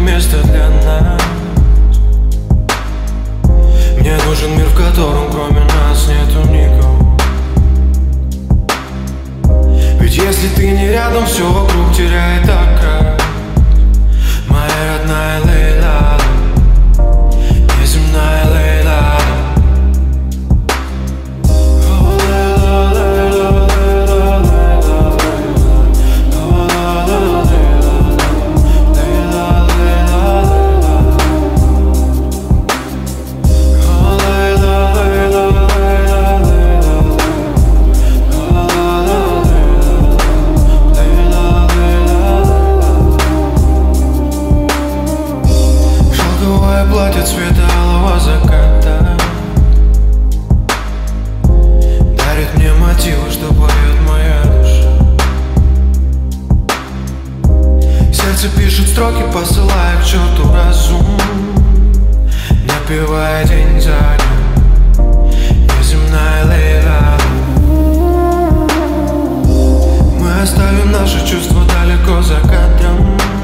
место для нас. Мне нужен мир, в котором кроме нас нету никого. Ведь если ты не рядом, все вокруг теряет окрас. Моя родная Лейла, неземная Лейла. Платье цвета алого заката дарит мне мотивы, что поет моя душа. Сердце пишет строки, посылая к черту разум, напевая день за днем. Неземная Лейла. Мы оставим наши чувства далеко за кадром.